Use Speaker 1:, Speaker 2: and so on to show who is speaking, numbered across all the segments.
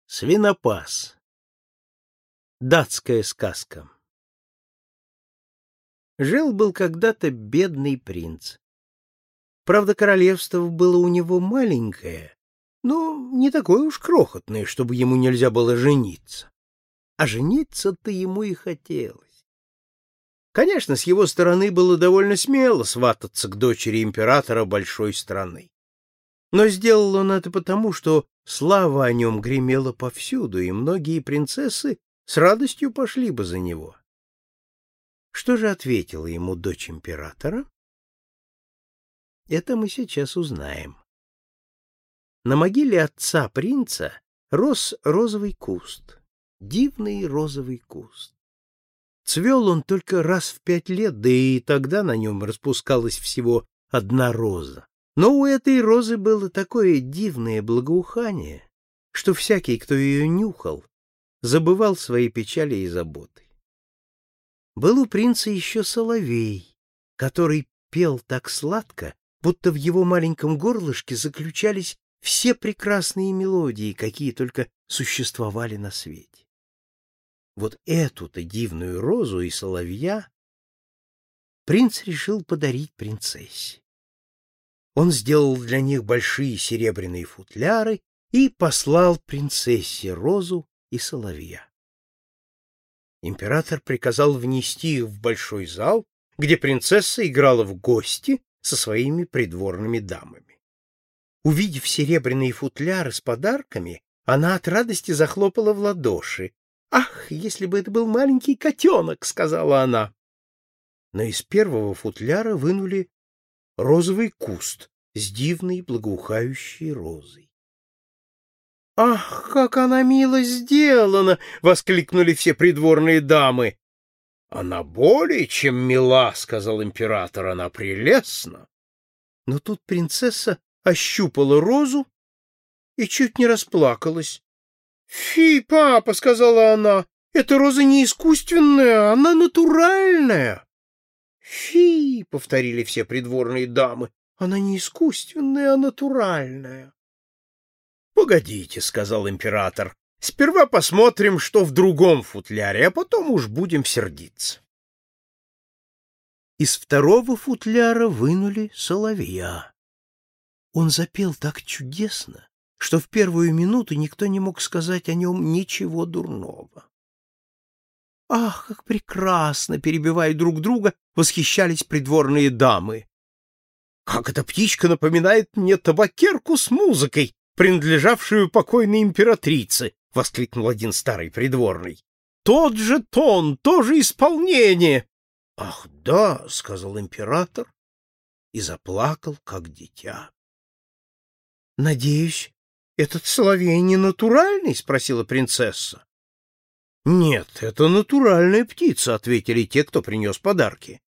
Speaker 1: Свинопас. Датская сказка. Жил-был когда-то бедный принц. Правда, королевство было у него маленькое, но не такое уж крохотное, чтобы ему нельзя было жениться. А жениться-то ему и хотелось. Конечно, с его стороны было довольно смело свататься к дочери императора большой страны. Но сделал он это потому, что слава о нем гремела повсюду, и многие принцессы с радостью пошли бы за него. Что же ответила ему дочь императора? Это мы сейчас узнаем. На могиле отца принца рос розовый куст, дивный розовый куст. Цвел он только раз в 5 лет, да и тогда на нем распускалась всего одна роза. Но у этой розы было такое дивное благоухание, что всякий, кто ее нюхал, забывал свои печали и заботы. Был у принца еще соловей, который пел так сладко, будто в его маленьком горлышке заключались все прекрасные мелодии, какие только существовали на свете. Вот эту-то дивную розу и соловья принц решил подарить принцессе. Он сделал для них большие серебряные футляры и послал принцессе розу и соловья. Император приказал внести их в большой зал, где принцесса играла в гости со своими придворными дамами. Увидев серебряные футляры с подарками, она от радости захлопала в ладоши. «Ах, если бы это был маленький котенок!» — сказала она. Но из первого футляра вынули розовый куст с дивной благоухающей розой. «Ах, как она мило сделана!» — воскликнули все придворные дамы. «Она более чем мила», — сказал император, — «она прелестна». Но тут принцесса ощупала розу и чуть не расплакалась. «Фи, папа», — сказала она, — «эта роза не искусственная, она натуральная». «Фи», — повторили все придворные дамы, — «она не искусственная, а натуральная». «Погодите», — сказал император, — «сперва посмотрим, что в другом футляре, а потом уж будем сердиться». Из второго футляра вынули соловья. Он запел так чудесно, что в первую минуту никто не мог сказать о нем ничего дурного. «Ах, как прекрасно!» — перебивая друг друга, восхищались придворные дамы. «Как эта птичка напоминает мне табакерку с музыкой, принадлежавшую покойной императрице!» — воскликнул один старый придворный. «Тот же тон, то же исполнение!» «Ах, да!» — сказал император и заплакал, как дитя. «Надеюсь, этот соловей не натуральный?» — спросила принцесса. «Нет, это натуральная птица», — ответили те, кто принес подарки.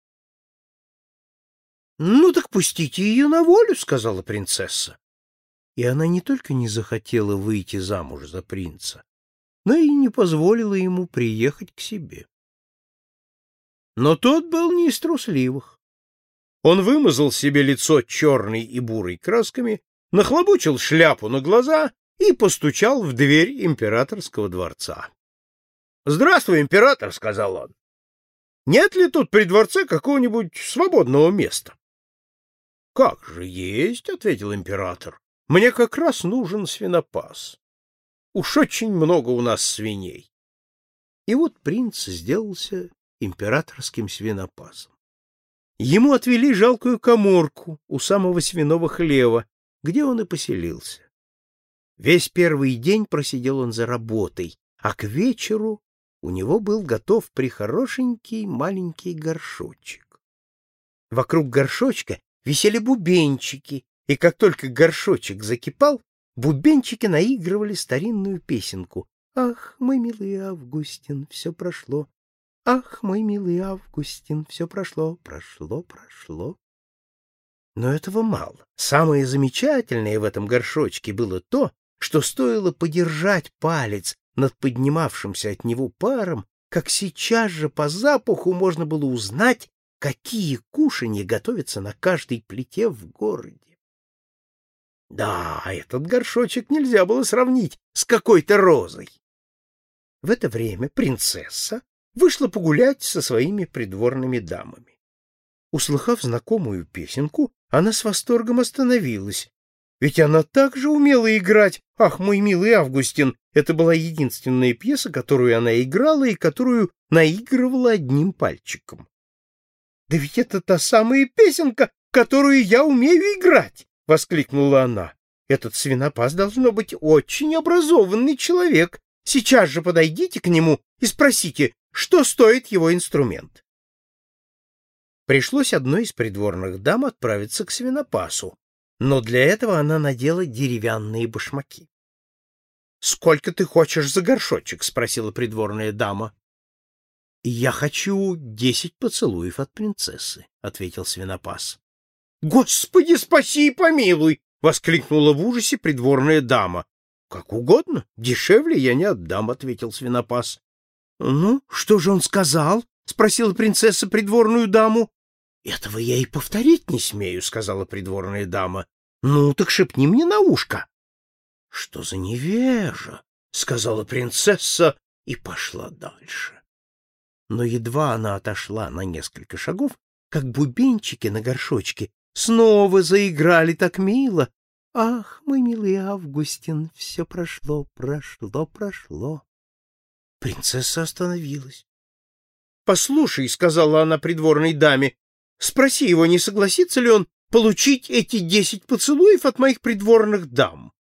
Speaker 1: «Ну так пустите ее на волю», — сказала принцесса. И она не только не захотела выйти замуж за принца, но и не позволила ему приехать к себе. Но тот был не из трусливых. Он вымазал себе лицо черной и бурой красками, нахлобучил шляпу на глаза и постучал в дверь императорского дворца. «Здравствуй, император», — сказал он. «Нет ли тут при дворце какого-нибудь свободного места?» «Как же есть», — ответил император. «Мне как раз нужен свинопас. Уж очень много у нас свиней». И вот принц сделался императорским свинопасом. Ему отвели жалкую каморку у самого свиного хлева, где он и поселился. Весь первый день просидел он за работой, а к вечеру у него был готов прихорошенький маленький горшочек. Вокруг горшочка висели бубенчики, и как только горшочек закипал, бубенчики наигрывали старинную песенку: «Ах, мой милый Августин, все прошло! Ах, мой милый Августин, все прошло, прошло, прошло». Но этого мало. Самое замечательное в этом горшочке было то, что стоило подержать палец над поднимавшимся от него паром, как сейчас же по запаху можно было узнать, какие кушанья готовятся на каждой плите в городе. Да, этот горшочек нельзя было сравнить с какой-то розой. В это время принцесса вышла погулять со своими придворными дамами. Услыхав знакомую песенку, она с восторгом остановилась. Ведь она также умела играть. Ах, мой милый Августин! Это была единственная пьеса, которую она играла и которую наигрывала одним пальчиком. «Да ведь это та самая песенка, которую я умею играть!» — воскликнула она. «Этот свинопас должно быть очень образованный человек. Сейчас же подойдите к нему и спросите, что стоит его инструмент». Пришлось одной из придворных дам отправиться к свинопасу, но для этого она надела деревянные башмаки. «Сколько ты хочешь за горшочек?» — спросила придворная дама. «Я хочу 10 поцелуев от принцессы», — ответил свинопас. «Господи, спаси и помилуй!» — воскликнула в ужасе придворная дама. «Как угодно, дешевле я не отдам», — ответил свинопас. «Ну, что же он сказал?» — спросила принцесса придворную даму. «Этого я и повторить не смею», — сказала придворная дама. «Ну, так шепни мне на ушко». «Что за невежа?» — сказала принцесса и пошла дальше. Но едва она отошла на несколько шагов, как бубенчики на горшочке снова заиграли так мило. «Ах, мой милый Августин, все прошло, прошло, прошло». Принцесса остановилась. «Послушай», — сказала она придворной даме, — «спроси его, не согласится ли он получить эти 10 поцелуев от моих придворных дам».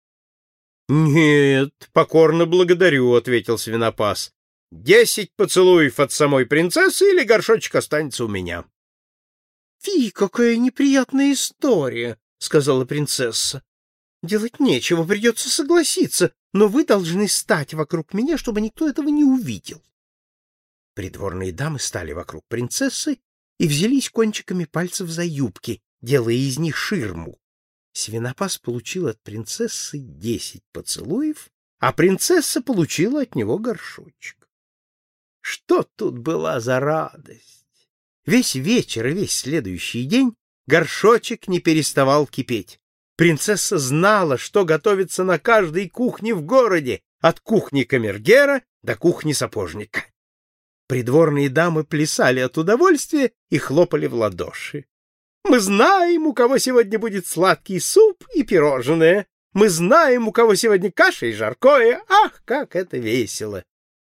Speaker 1: «Нет, покорно благодарю», — ответил свинопас. 10 поцелуев от самой принцессы, или горшочек останется у меня. — Фи, какая неприятная история, — сказала принцесса. — Делать нечего, придется согласиться, но вы должны стать вокруг меня, чтобы никто этого не увидел. Придворные дамы стали вокруг принцессы и взялись кончиками пальцев за юбки, делая из них ширму. Свинопас получил от принцессы 10 поцелуев, а принцесса получила от него горшочек. Что тут была за радость! Весь вечер и весь следующий день горшочек не переставал кипеть. Принцесса знала, что готовится на каждой кухне в городе, от кухни камергера до кухни сапожника. Придворные дамы плясали от удовольствия и хлопали в ладоши. «Мы знаем, у кого сегодня будет сладкий суп и пирожное. Мы знаем, у кого сегодня каша и жаркое. Ах, как это весело!»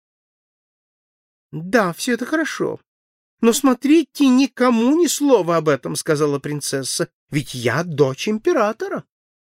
Speaker 1: «Да, все это хорошо. Но смотрите, никому ни слова об этом», — сказала принцесса, — «ведь я дочь императора».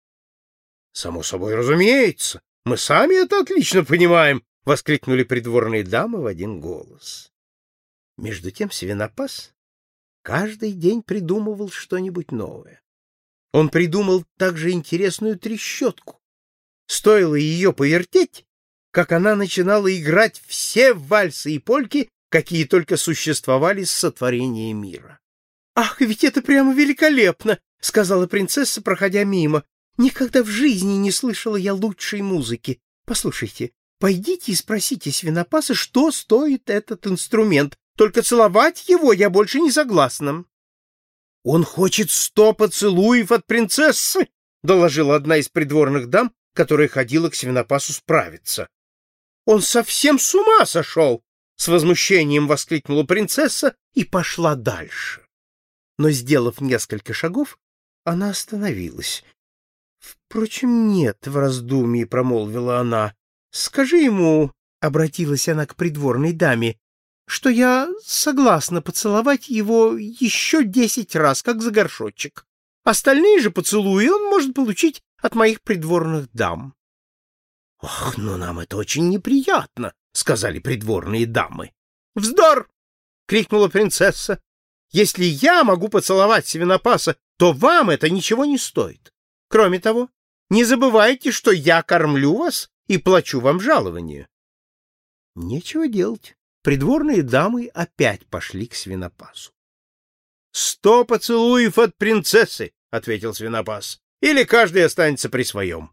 Speaker 1: «Само собой разумеется. Мы сами это отлично понимаем», — воскликнули придворные дамы в один голос. Между тем свинопас каждый день придумывал что-нибудь новое. Он придумал также интересную трещотку. Стоило ее повертеть, как она начинала играть все вальсы и польки, какие только существовали с сотворения мира. «Ах, ведь это прямо великолепно!» — сказала принцесса, проходя мимо. «Никогда в жизни не слышала я лучшей музыки. Послушайте, пойдите и спросите свинопаса, что стоит этот инструмент. Только целовать его я больше не согласна». «Он хочет 100 поцелуев от принцессы!» — доложила одна из придворных дам, которая ходила к свинопасу справиться. «Он совсем с ума сошел!» — с возмущением воскликнула принцесса и пошла дальше. Но, сделав несколько шагов, она остановилась. «Впрочем, нет», — в раздумье промолвила она. «Скажи ему», — обратилась она к придворной даме, «что я согласна поцеловать его еще 10 раз, как за горшочек. Остальные же поцелуи он может получить от моих придворных дам». «Ах, но нам это очень неприятно», — сказали придворные дамы. «Вздор!» — крикнула принцесса. «Если я могу поцеловать свинопаса, то вам это ничего не стоит. Кроме того, не забывайте, что я кормлю вас и плачу вам жалование». Нечего делать. Придворные дамы опять пошли к свинопасу. 100 поцелуев от принцессы, — ответил свинопас, — или каждый останется при своем.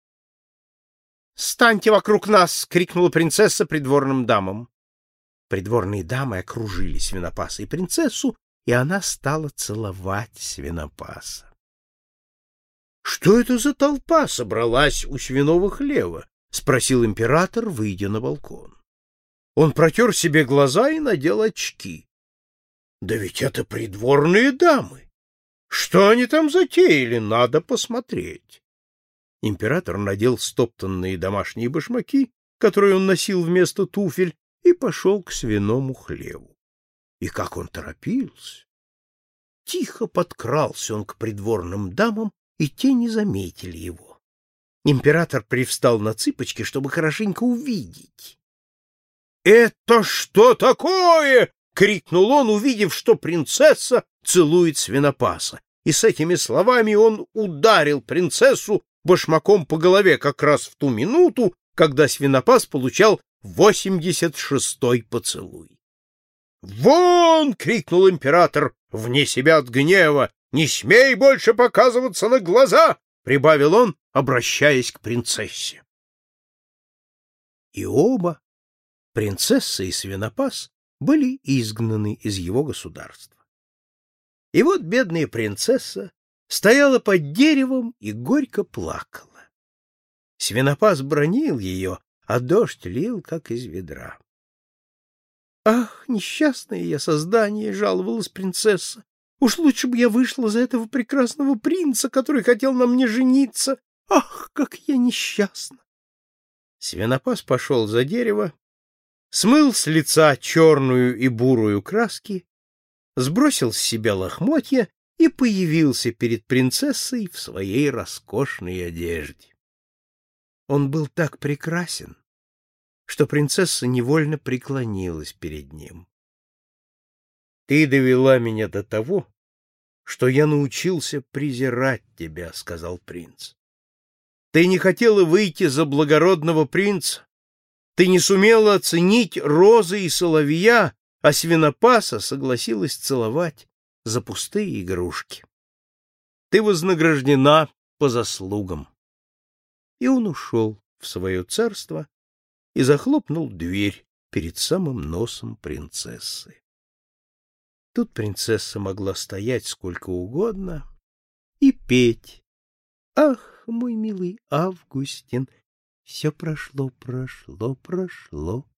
Speaker 1: «Станьте вокруг нас!» — крикнула принцесса придворным дамам. Придворные дамы окружили свинопаса и принцессу, и она стала целовать свинопаса. Что это за толпа собралась у свиного хлева? — спросил император, выйдя на балкон. Он протер себе глаза и надел очки. — Да ведь это придворные дамы! Что они там затеяли? Надо посмотреть. Император надел стоптанные домашние башмаки, которые он носил вместо туфель, и пошел к свиному хлеву. И как он торопился! Тихо подкрался он к придворным дамам, и те не заметили его. Император привстал на цыпочки, чтобы хорошенько увидеть. «Это что такое?» — крикнул он, увидев, что принцесса целует свинопаса. И с этими словами он ударил принцессу башмаком по голове как раз в ту минуту, когда свинопас получал 86-й поцелуй. «Вон!» — крикнул император, вне себя от гнева. «Не смей больше показываться на глаза!» — прибавил он, обращаясь к принцессе. И оба, принцесса и свинопас, были изгнаны из его государства. И вот бедная принцесса стояла под деревом и горько плакала. Свинопас бранил ее, а дождь лил, как из ведра. «Ах, несчастное я создание!» — жаловалась принцесса. «Уж лучше бы я вышла за этого прекрасного принца, который хотел на мне жениться. Ах, как я несчастна!» Свинопас пошел за дерево, смыл с лица черную и бурую краски, сбросил с себя лохмотья и появился перед принцессой в своей роскошной одежде. Он был так прекрасен, что принцесса невольно преклонилась перед ним. «Ты довела меня до того, что я научился презирать тебя», — сказал принц. «Ты не хотела выйти за благородного принца, ты не сумела оценить розы и соловья, а свинопаса согласилась целовать за пустые игрушки. Ты вознаграждена по заслугам». И он ушел в свое царство и захлопнул дверь перед самым носом принцессы. Тут принцесса могла стоять сколько угодно и петь. «Ах, мой милый Августин, все прошло, прошло, прошло.